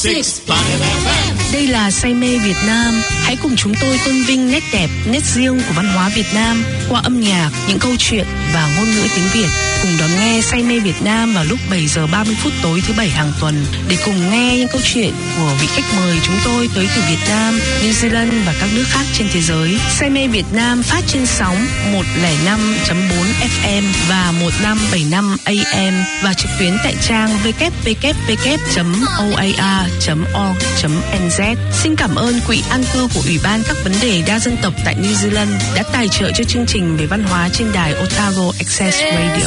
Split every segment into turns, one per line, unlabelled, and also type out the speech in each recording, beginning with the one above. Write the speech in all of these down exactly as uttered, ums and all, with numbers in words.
sáu ép em.
Đây là Say mê Việt Nam. Hãy cùng chúng tôi tôn vinh nét đẹp, nét riêng của văn hóa Việt Nam qua âm nhạc, những câu chuyện và ngôn ngữ tiếng Việt. Cùng đón nghe Say mê Việt Nam vào lúc bảy giờ ba mươi phút tối thứ bảy hàng tuần để cùng nghe những câu chuyện của vị khách mời chúng tôi tới từ Việt Nam, New Zealand và các nước khác trên thế giới. Say mê Việt Nam phát trên sóng một không năm chấm bốn ép em và một năm bảy năm a em và trực tuyến tại trang w w w chấm o a r chấm org chấm n z. Xin cảm ơn Quỹ An cư của Ủy ban các vấn đề đa dân tộc tại New Zealand đã tài trợ cho chương trình về văn hóa trên đài Otago Access Radio.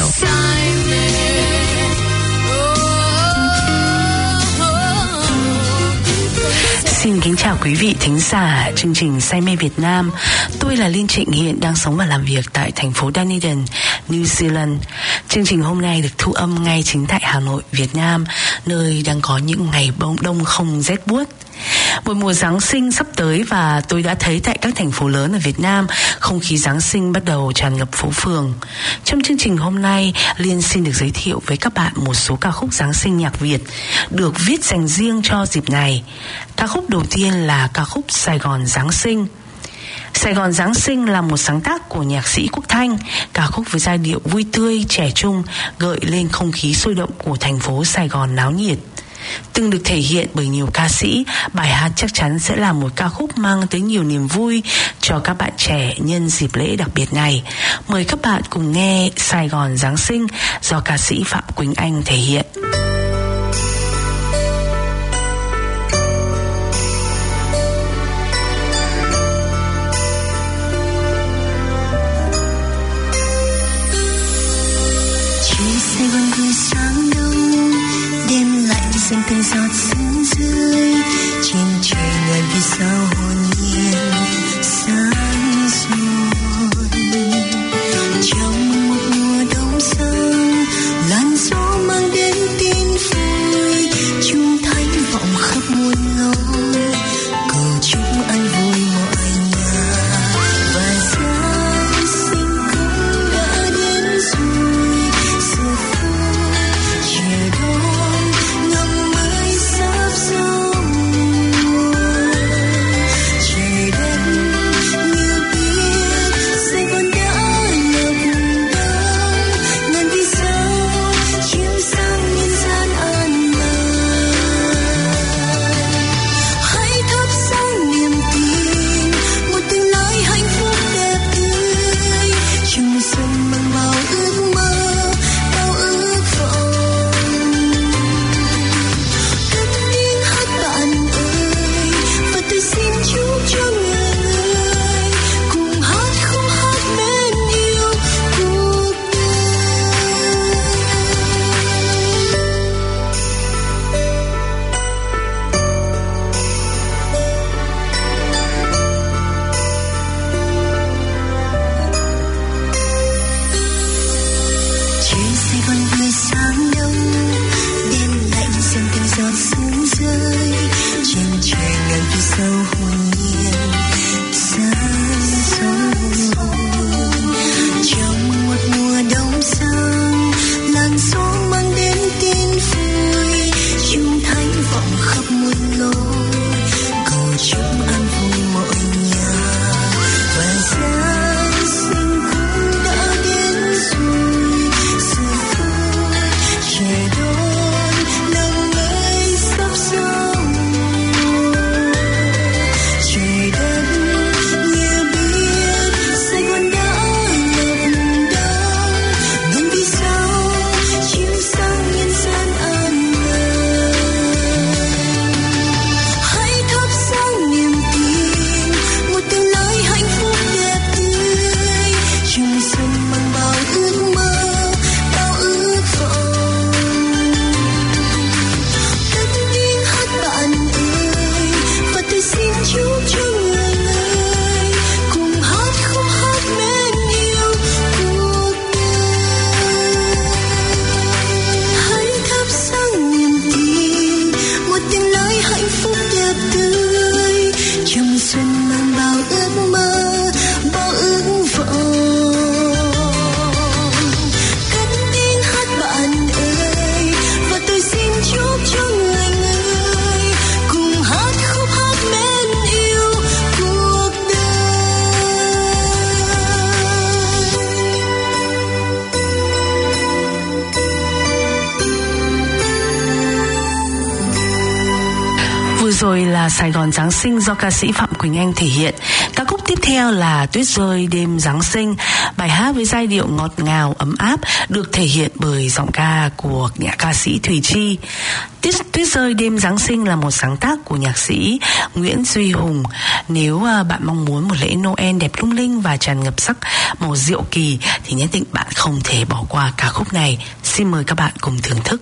Xin kính chào quý vị thính giả chương trình Say mê Việt Nam. Tôi là Liên Trịnh, hiện đang sống và làm việc tại thành phố Dunedin, New Zealand. Chương trình hôm nay được thu âm ngay chính tại Hà Nội, Việt Nam, nơi đang có những ngày đông không rét buốt. Một mùa Giáng sinh sắp tới và tôi đã thấy tại các thành phố lớn ở Việt Nam, không khí Giáng sinh bắt đầu tràn ngập phố phường. Trong chương trình hôm nay, Liên xin được giới thiệu với các bạn một số ca khúc Giáng sinh nhạc Việt được viết dành riêng cho dịp này. Ca khúc đầu tiên là ca khúc Sài Gòn Giáng sinh. Sài Gòn Giáng sinh là một sáng tác của nhạc sĩ Quốc Thanh, ca khúc với giai điệu vui tươi, trẻ trung, gợi lên không khí sôi động của thành phố Sài Gòn náo nhiệt. Từng được thể hiện bởi nhiều ca sĩ, bài hát chắc chắn sẽ là một ca khúc mang tới nhiều niềm vui cho các bạn trẻ nhân dịp lễ đặc biệt này. Mời các bạn cùng nghe Sài Gòn Giáng sinh do ca sĩ Phạm Quỳnh Anh thể hiện.
Xanh từng giọt sương rơi trên trời, ngàn vì sao hồn nhiên sáng rồi. Trong một mùa đông sang, làn gió mang đến tin vui, chung thánh vọng khắp muôn lối, cầu chúc an vui mọi nhà. Và Giáng sinh cũng đã đến rồi, giờ phút chờ đón ngắm mới sắp xong. Trời đất như biết Sài Gòn đã ngập đắng, ngàn vì sao chiếu sáng nhân gian an lành. Hãy thắp sáng niềm tin, một tương lai hạnh phúc đẹp tươi, chung xuân mang bao ước mơ, bao ước vọng. Cất tiếng hát bạn ơi, và tôi xin chúc cho người người cùng hát khúc hát mến yêu cuộc đời. Trời Sài Gòn vừa sáng đông, đêm lạnh dần từng giọt sương rơi trên trời, ngàn vì sao hồn nhiên sáng soi. Trong một mùa đông sang, làn gió mang đến tin vui, chung thánh vọng khắp muôn lối, cầu chúc an vui mọi nhà. Và Giáng sinh cũng đã đến rồi, giờ phút chờ đón năm mới sắp xong. Trời đất như biết Sài Gòn đã ngập đắng, ngàn vì sao chiếu sáng nhân gian an lành. Hãy thắp sáng niềm tin, một tương lai hạnh phúc đẹp tươi, chung xuân mang bao ước mơ, bao ước vọng. Cất tiếng hát bạn ơi, và tôi xin chúc cho người người cùng hát khúc hát mến yêu cuộc đời. Hãy thắp sáng niềm tin, một tương lai hạnh phúc đẹp tươi, chung xuân mang bao ước mơ, bao ước vọng. Cất tiếng hát bạn ơi, và tôi xin chúc cho người người
Vừa rồi là Sài Gòn Giáng sinh do ca sĩ Phạm Quỳnh Anh thể hiện. Ca khúc tiếp theo là Tuyết rơi đêm Giáng sinh, bài hát với giai điệu ngọt ngào ấm áp được thể hiện bởi giọng ca của nhạc ca sĩ Thùy Chi. Tuyết, Tuyết rơi đêm Giáng sinh là một sáng tác của nhạc sĩ Nguyễn Duy Hùng. Nếu uh, bạn mong muốn một lễ Noel đẹp lung linh và tràn ngập sắc màu diệu kỳ thì nhất định bạn không thể bỏ qua ca khúc này. Xin mời các bạn cùng thưởng thức.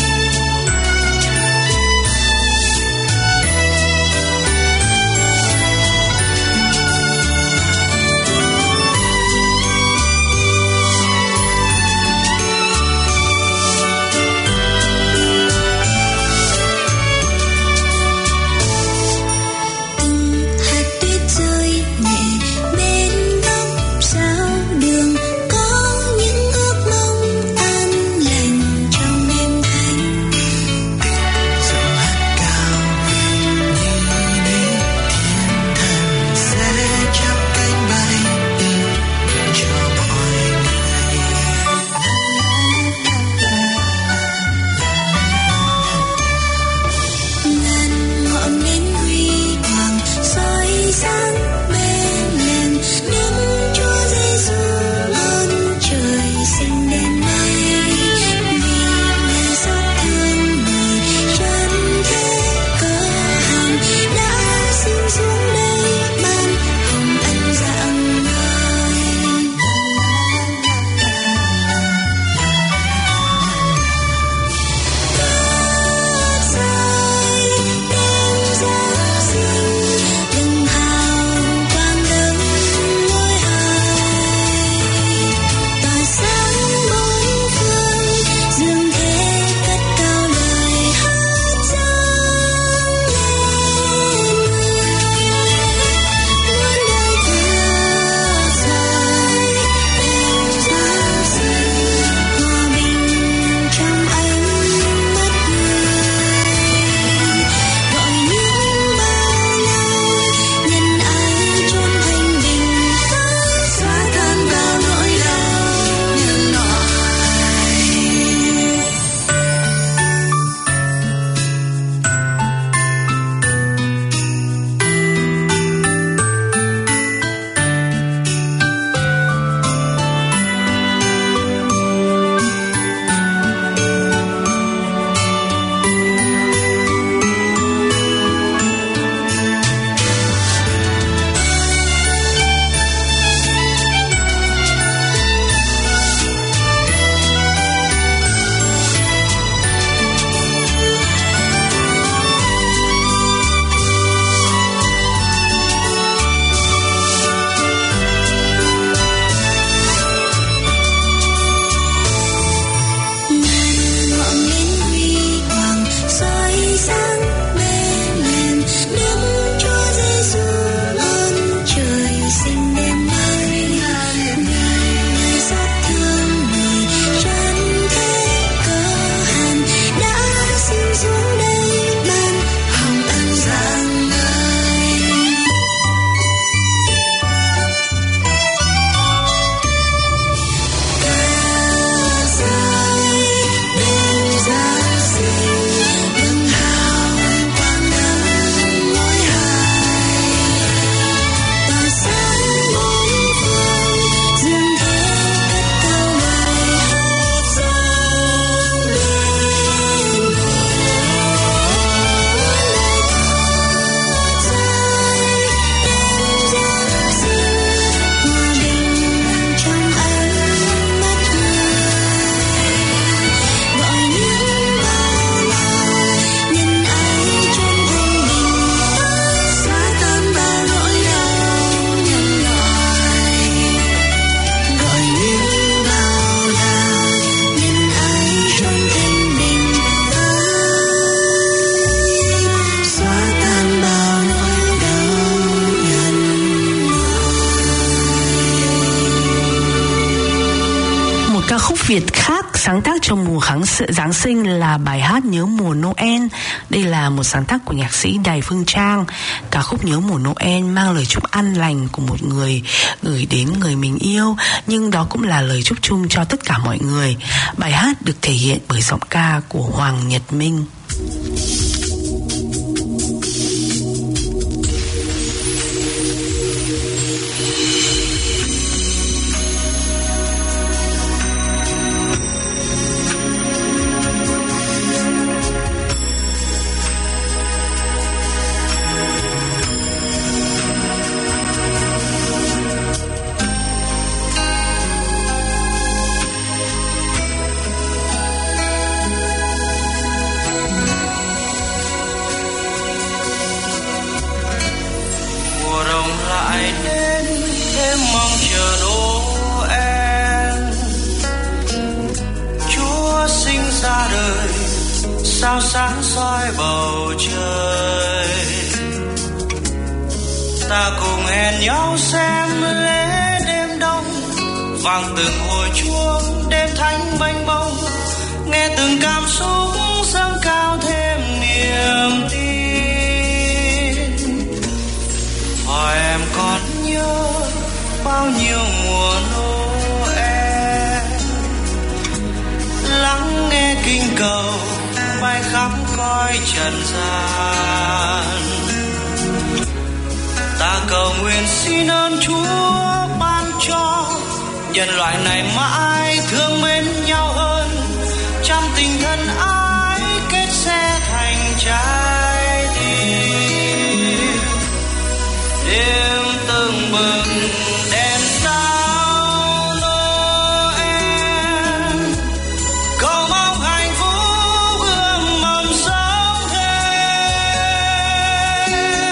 Hãy subscribe cho kênh Ghiền Mì Gõ để không bỏ lỡ
ca khúc Việt khác sáng tác trong mùa Giáng sinh là bài hát Nhớ mùa Noel. Đây là một sáng tác của nhạc sĩ Đài Phương Trang. Ca khúc Nhớ mùa Noel mang lời chúc an lành của một người gửi đến người mình yêu, nhưng đó cũng là lời chúc chung cho tất cả mọi người. Bài hát được thể hiện bởi giọng ca của Hoàng Nhật Minh.
Sao sáng soi bầu trời, ta cùng hẹn nhau xem lễ đêm đông, vang từng hồi chuông đêm thánh mênh mông, nghe từng cảm xúc dâng cao thêm niềm tin. Hỏi em còn nhớ bao nhiêu mùa Noel, lắng nghe kinh cầu bay khắp cõi trần gian. Ta cầu nguyện xin ơn Chúa ban cho nhân loại này mãi thương mến nhau hơn, trong tình thân ái kết sẽ thành trái tim. Đêm tưng bừng đèn sao Noel, cầu mong hạnh phúc ươm mầm sống thêm.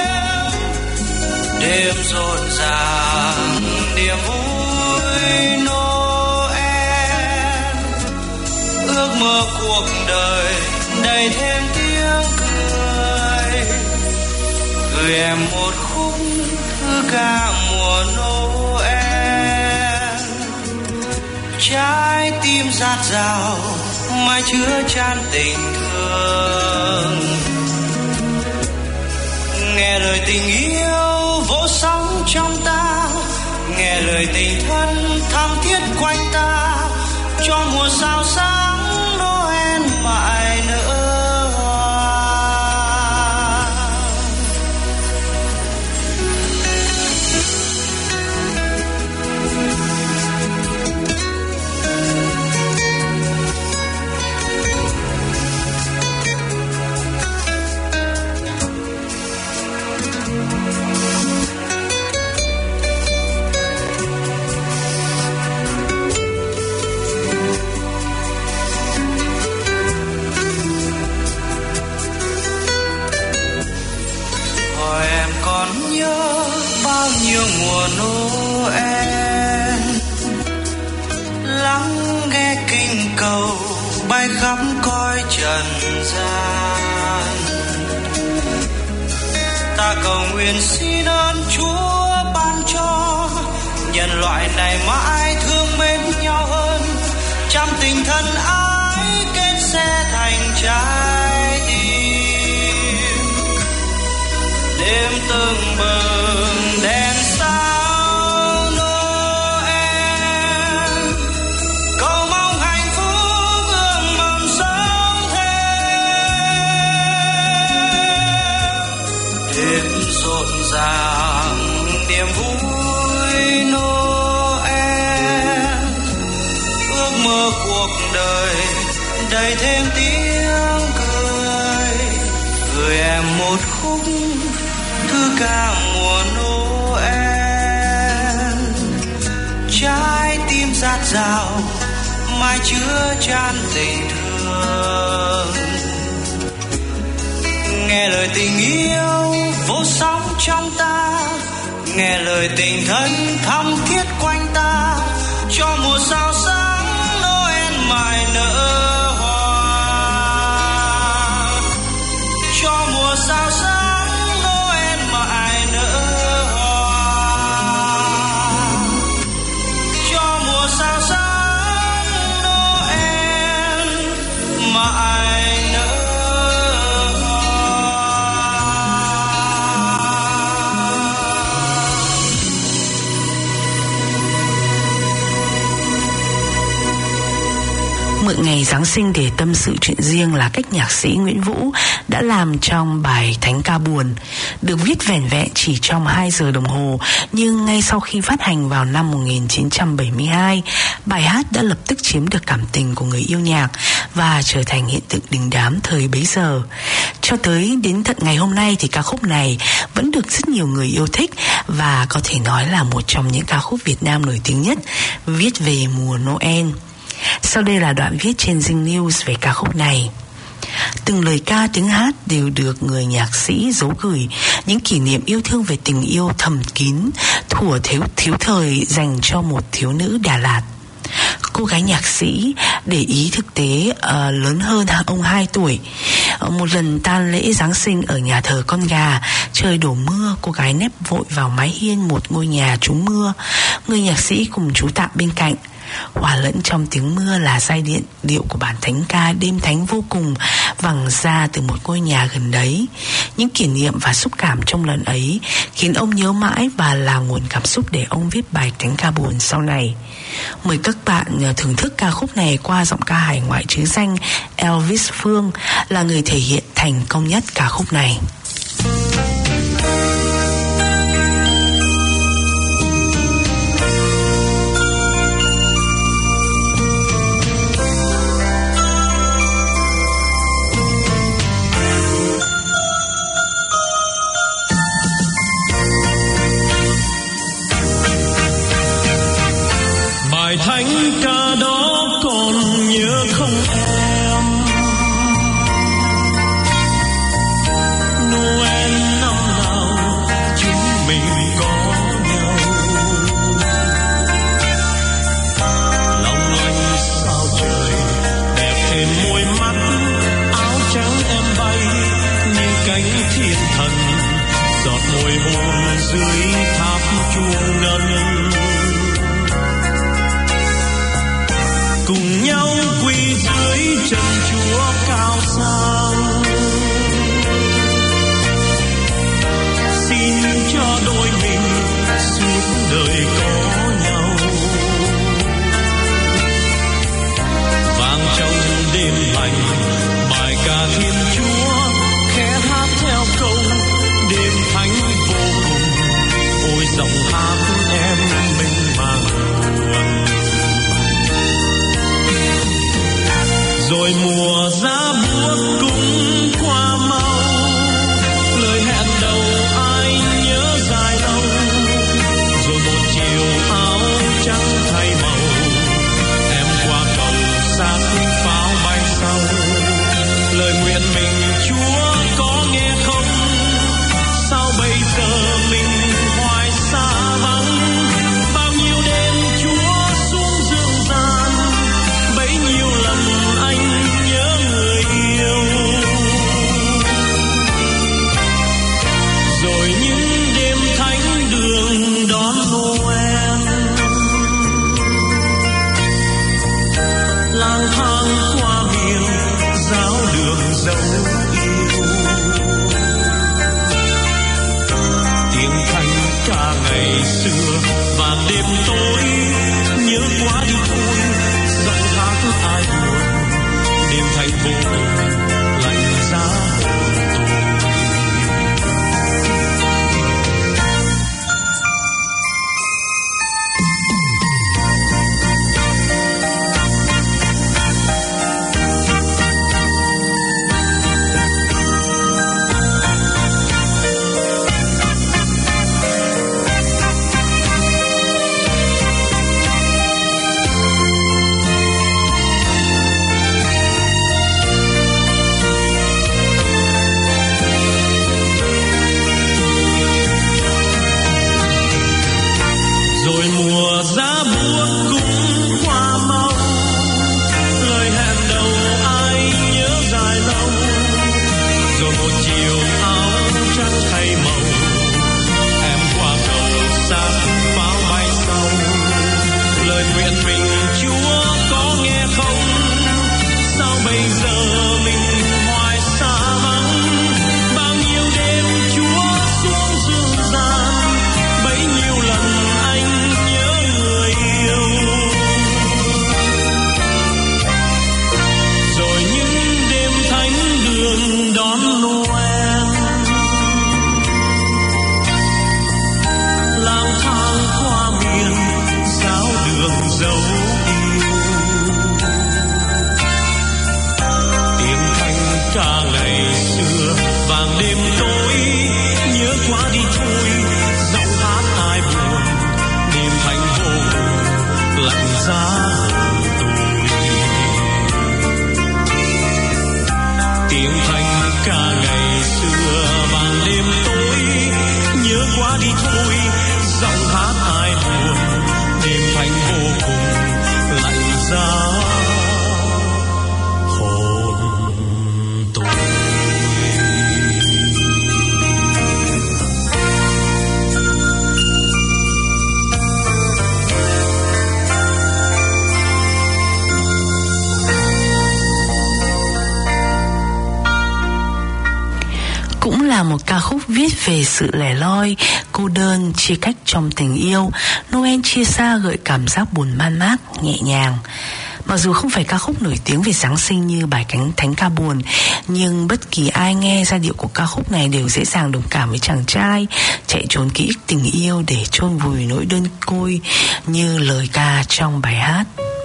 Đêm rộn ràng niềm vui Noel, ước mơ cuộc đời đầy thêm tiếng cười. Gửi em một khúc thư ca mùa Noel, trái tim dạt dào mai chứa chan tình thương. Nghe lời tình yêu vỗ sóng trong ta, nghe lời tình thân thắm thiết quanh ta, cho mùa sao sáng Noel mãi nở hoa. Còn nhớ bao nhiêu mùa Noel, lắng nghe kinh cầu bay khắp cõi trần gian. Ta cầu nguyện xin ơn Chúa ban cho nhân loại này mãi thương mến nhau hơn, trong tình thân ái kết sẽ thành trái tim. Đêm tưng bừng đèn sao Noel, cầu mong hạnh phúc ươm mầm sống thêm. Đêm rộn ràng niềm vui Noel, ước mơ cuộc đời đầy thêm tiếng cười. Gửi em một khúc thư ca mùa Noel, trái tim dạt dào mai chứa chan tình thương. Nghe lời tình yêu vô sóng trong ta, nghe lời tình thân thắm thiết quanh ta, cho mùa sao sáng Noel mãi nở hoa. Cho mùa sao sáng sao sáng
Mượn ngày Giáng sinh để tâm sự chuyện riêng là cách nhạc sĩ Nguyễn Vũ đã làm trong bài Thánh ca buồn, được viết vẻn vẹn chỉ trong hai giờ đồng hồ, nhưng ngay sau khi phát hành vào năm một nghìn chín trăm bảy mươi hai, bài hát đã lập tức chiếm được cảm tình của người yêu nhạc và trở thành hiện tượng đình đám thời bấy giờ. Cho tới đến tận ngày hôm nay thì ca khúc này vẫn được rất nhiều người yêu thích và có thể nói là một trong những ca khúc Việt Nam nổi tiếng nhất viết về mùa Noel. Sau đây là đoạn viết trên Zing News về ca khúc này. Từng lời ca tiếng hát đều được người nhạc sĩ giấu gửi những kỷ niệm yêu thương về tình yêu thầm kín thuở thiếu, thiếu thời dành cho một thiếu nữ Đà Lạt. Cô gái nhạc sĩ để ý thực tế uh, lớn hơn ông hai tuổi. uh, Một lần tan lễ Giáng sinh ở nhà thờ Con Gà, trời đổ mưa, cô gái nép vội vào mái hiên một ngôi nhà trú mưa. Người nhạc sĩ cùng chú tạm bên cạnh. Hòa lẫn trong tiếng mưa là giai điệu điệu của bản thánh ca đêm thánh vô cùng vẳng ra từ một ngôi nhà gần đấy. Những kỷ niệm và xúc cảm trong lần ấy khiến ông nhớ mãi và là nguồn cảm xúc để ông viết bài thánh ca buồn sau này. Mời các bạn thưởng thức ca khúc này qua giọng ca hải ngoại trứ danh Elvis Phương, là người thể hiện thành công nhất ca khúc này.
Thánh ca đó còn nhớ không em? Noel năm nào chúng mình có nhau, long lanh sao trời đẹp thêm môi mắt, áo trắng em bay như cánh thiên thần, giọt môi hôn dưới tháp chuông ngân. Cùng nhau quỳ dưới chân Chúa cao sang, xin cho đôi mình suốt đời có nhau. Vang trong đêm lạnh bài ca Thiên Chúa, khẽ hát theo câu đêm thánh vô cùng. Ôi giọng hát em mênh mang buồn. Rồi mùa giá buốt cũng qua mau, lời hẹn đầu ai nhớ dài lâu. Rồi một chiều áo trắng thay màu, em qua cầu sát pháo bay sau. Lời nguyện mình Chúa có nghe không? Sao bây giờ mình hoài xa vắng? Bao nhiêu đêm Chúa xuống dương gian, bấy nhiêu lần anh nhớ người yêu. Rồi những đêm thánh đường đón Noel, lang thang qua miền giáo đường dấu yêu. Tiếng thánh ca ngày xưa và đêm tối nhớ quá đi thôi, giọng hát ai buồn. Đêm thành vô lạnh giá hồn tôi. dấu yêu. Tiếng thanh ca ngày xưa vàng đêm tối nhớ quá đi thôi, giọng hát ai buồn đêm thanh vô cùng lạnh giá tôi. Tiếng thanh ca ngày xưa vàng đêm tối nhớ quá đi thôi, giọng hát ai buồn đêm thanh vô cùng lạnh giá hồn tôi.
Cũng là một ca khúc viết về sự lẻ loi, cô đơn, chia cách trong tình yêu. Noel chia xa gợi cảm giác buồn man mác, nhẹ nhàng. Mặc dù không phải ca khúc nổi tiếng về Giáng sinh như bài cánh thánh ca buồn, nhưng bất kỳ ai nghe giai điệu của ca khúc này đều dễ dàng đồng cảm với chàng trai chạy trốn ký ức tình yêu để chôn vùi nỗi đơn côi như lời ca trong bài hát.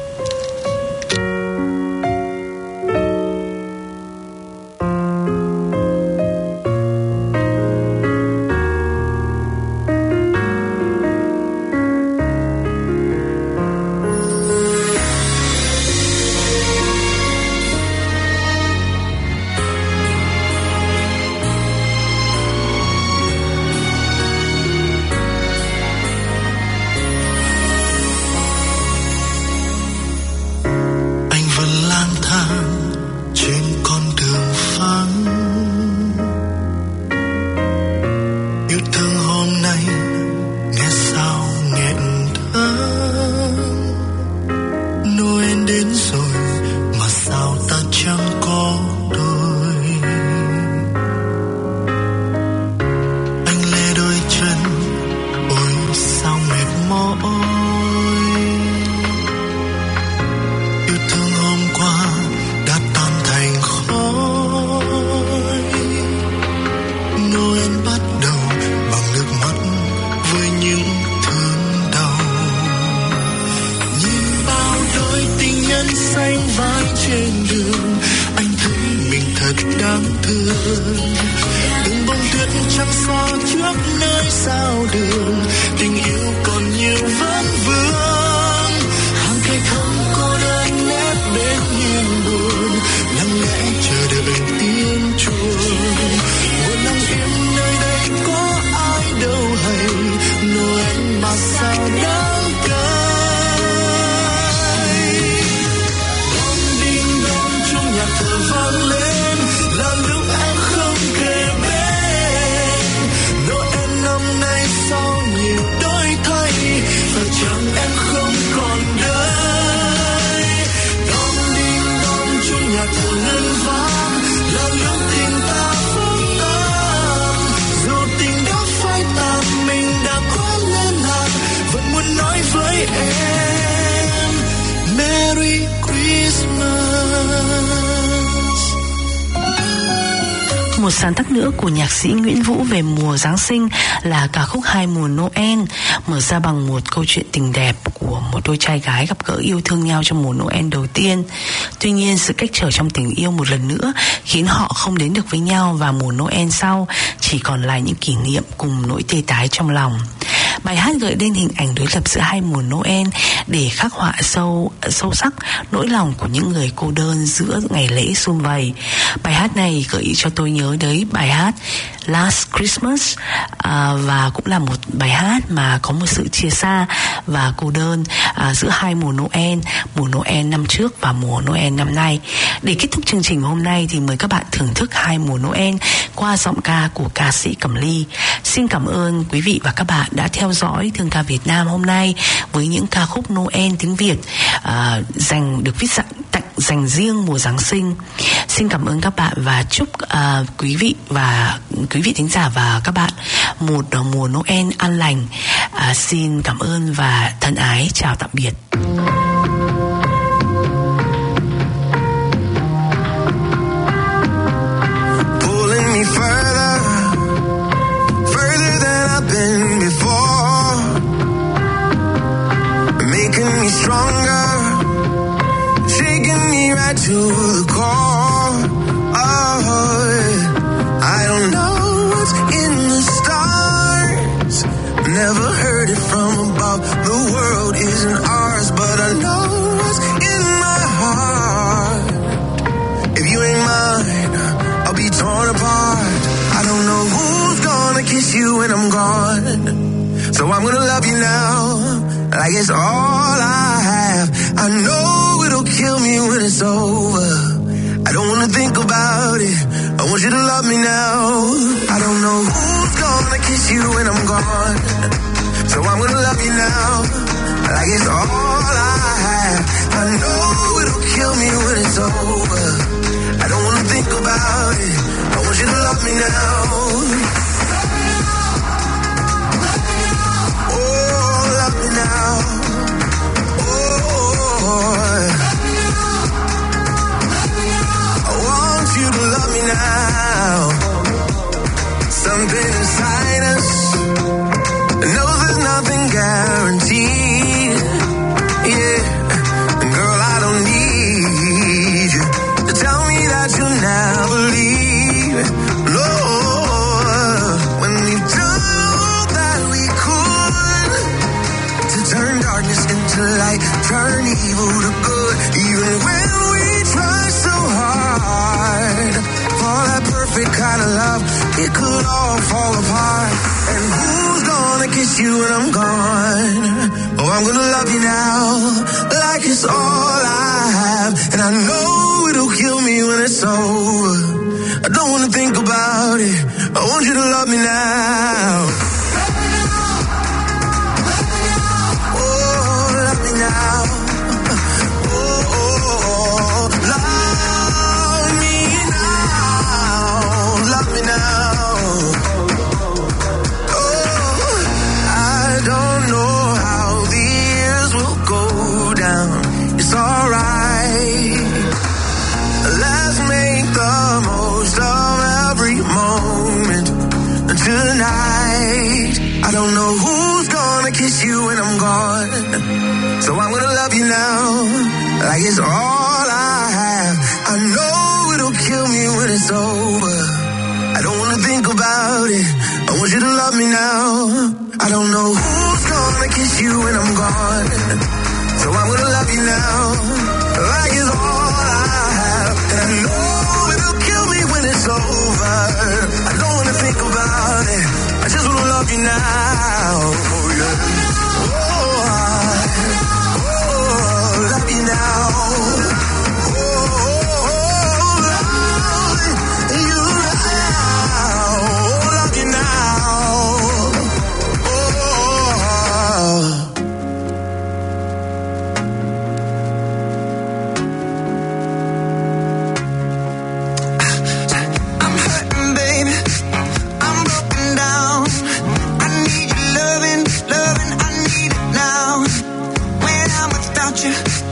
Một sáng tác nữa của nhạc sĩ Nguyễn Vũ về mùa Giáng sinh là ca khúc Hai mùa Noel, mở ra bằng một câu chuyện tình đẹp của một đôi trai gái gặp gỡ yêu thương nhau trong mùa Noel đầu tiên. Tuy nhiên, sự cách trở trong tình yêu một lần nữa khiến họ không đến được với nhau, và mùa Noel sau chỉ còn lại những kỷ niệm cùng nỗi tê tái trong lòng. Bài hát gợi lên hình ảnh đối lập giữa hai mùa Noel để khắc họa sâu sâu sắc nỗi lòng của những người cô đơn giữa ngày lễ sum vầy. Bài hát này gợi ý cho tôi nhớ tới bài hát Last Christmas, à, và cũng là một bài hát mà có một sự chia xa và cô đơn à, giữa hai mùa Noel, mùa Noel năm trước và mùa Noel năm nay. Để kết thúc chương trình hôm nay thì mời các bạn thưởng thức hai mùa Noel qua giọng ca của ca sĩ Cẩm Ly. Xin cảm ơn quý vị và các bạn đã theo dõi Thương ca Việt Nam hôm nay với những ca khúc Noel tiếng Việt à, dành được viết dặn tặng dành riêng mùa Giáng sinh. Xin cảm ơn các bạn và chúc à, quý vị và quý vị thính giả và các bạn một mùa Noel an lành. À, xin cảm ơn và thân ái chào tạm biệt.
Pulling me further, further than I've been before, making me me stronger, shaking me right to the core. Oh, I don't know what's in the stars, never heard it from above. The world isn't ours, but I know what's in my heart. If you ain't mine, I'll be torn apart. I don't know who's gonna kiss you when I'm gone, so I'm gonna love you now, like it's all I have. I know it'll kill me when it's over. I don't wanna think about it, I want you to love me now. I don't know who's gonna kiss you when I'm gone, so I'm gonna love you now, like it's all I have. I know it'll kill me when it's over. I don't wanna think about it, I want you to love me now. Oh, love me now. Oh, I want you to love me now. Something inside us knows there's nothing guaranteed. Yeah, girl, I don't need you to tell me that you'll never leave. No, when we've done all that we could to turn darkness into light, turn evil to good. Even when we try so hard for that perfect kind of love, it could all fall apart. And who's gonna kiss you when I'm gone? Oh, I'm gonna love you now, like it's all I have. And I know it'll kill me when it's over. I don't wanna think about it, I want you to love me now. Oh, love me now. Oh, oh, love me now. Love me now. Oh, I don't know how the years will go down. It's alright. Let's make the most of every moment tonight. I don't know who's gonna kiss you when I'm gone, so I'm gonna love you now, like it's all I have. I know it'll kill me when it's over. I don't wanna think about it, I want you to love me now. I don't know who's gonna kiss you when I'm gone, so I'm gonna love you now, like it's all I have. And I know it'll kill me when it's over. I don't wanna think about it, I just wanna love you now. Oh yeah. Oh, I, oh, love you now. Oh, oh, love you now. Oh, love you now. Oh.
you.